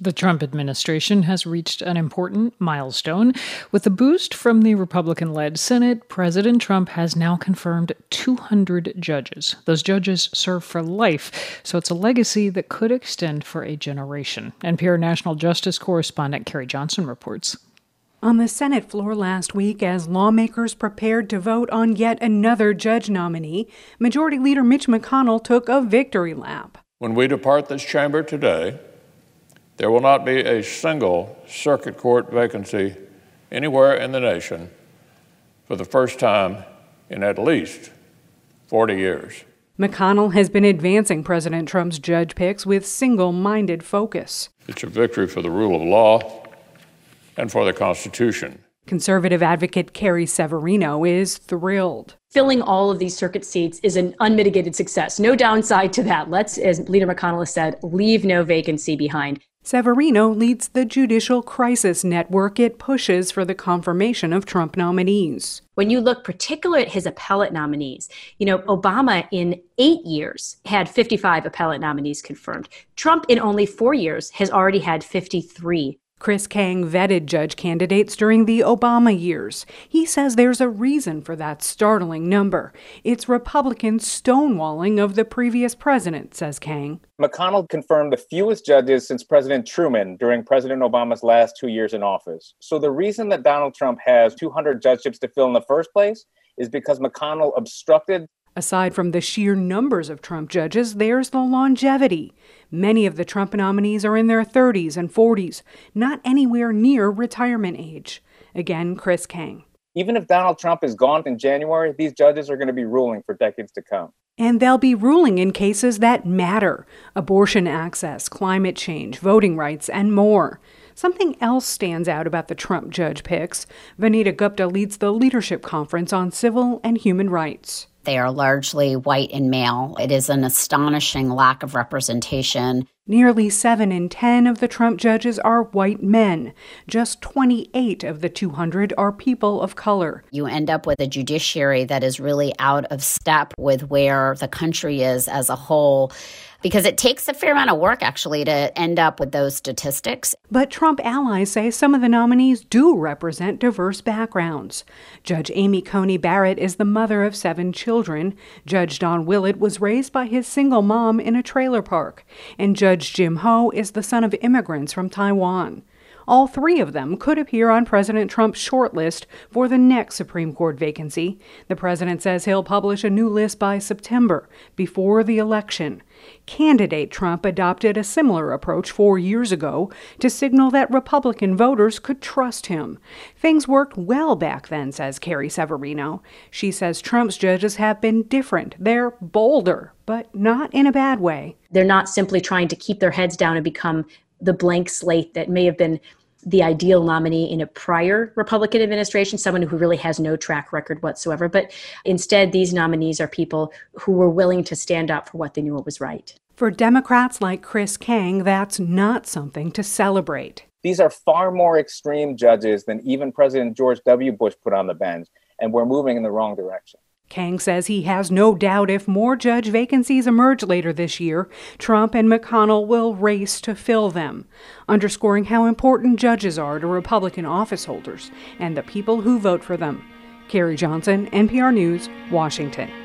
The Trump administration has reached an important milestone. With a boost from the Republican-led Senate, President Trump has now confirmed 200 judges. Those judges serve for life, so it's a legacy that could extend for a generation. NPR National Justice correspondent Carrie Johnson reports. On the Senate floor last week, as lawmakers prepared to vote on yet another judge nominee, Majority Leader Mitch McConnell took a victory lap. When we depart this chamber today, there will not be a single circuit court vacancy anywhere in the nation for the first time in at least 40 years. McConnell has been advancing President Trump's judge picks with single-minded focus. It's a victory for the rule of law and for the Constitution. Conservative advocate Carrie Severino is thrilled. Filling all of these circuit seats is an unmitigated success. No downside to that. Let's, as Leader McConnell has said, leave no vacancy behind. Severino leads the Judicial Crisis Network. It pushes for the confirmation of Trump nominees. When you look particularly at his appellate nominees, Obama in 8 years had 55 appellate nominees confirmed. Trump in only 4 years has already had 53. Chris Kang vetted judge candidates during the Obama years. He says there's a reason for that startling number. It's Republican stonewalling of the previous president, says Kang. McConnell confirmed the fewest judges since President Truman during President Obama's last 2 years in office. So the reason that Donald Trump has 200 judgeships to fill in the first place is because McConnell obstructed. Aside from the sheer numbers of Trump judges, there's the longevity. Many of the Trump nominees are in their 30s and 40s, not anywhere near retirement age. Again, Chris Kang. Even if Donald Trump is gone in January, these judges are going to be ruling for decades to come. And they'll be ruling in cases that matter: abortion access, climate change, voting rights, and more. Something else stands out about the Trump judge picks. Vanita Gupta leads the Leadership Conference on Civil and Human Rights. They are largely white and male. It is an astonishing lack of representation. Nearly 7 in 10 of the Trump judges are white men. Just 28 of the 200 are people of color. You end up with a judiciary that is really out of step with where the country is as a whole, because it takes a fair amount of work, actually, to end up with those statistics. But Trump allies say some of the nominees do represent diverse backgrounds. Judge Amy Coney Barrett is the mother of 7 children. Judge Don Willett was raised by his single mom in a trailer park. And Judge Jim Ho is the son of immigrants from Taiwan. All 3 of them could appear on President Trump's shortlist for the next Supreme Court vacancy. The president says he'll publish a new list by September, before the election. Candidate Trump adopted a similar approach 4 years ago to signal that Republican voters could trust him. Things worked well back then, says Carrie Severino. She says Trump's judges have been different. They're bolder, but not in a bad way. They're not simply trying to keep their heads down and become the blank slate that may have been the ideal nominee in a prior Republican administration, someone who really has no track record whatsoever. But instead, these nominees are people who were willing to stand up for what they knew was right. For Democrats like Chris Kang, that's not something to celebrate. These are far more extreme judges than even President George W. Bush put on the bench, and we're moving in the wrong direction. Kang says he has no doubt if more judge vacancies emerge later this year, Trump and McConnell will race to fill them, underscoring how important judges are to Republican office holders and the people who vote for them. Carrie Johnson, NPR News, Washington.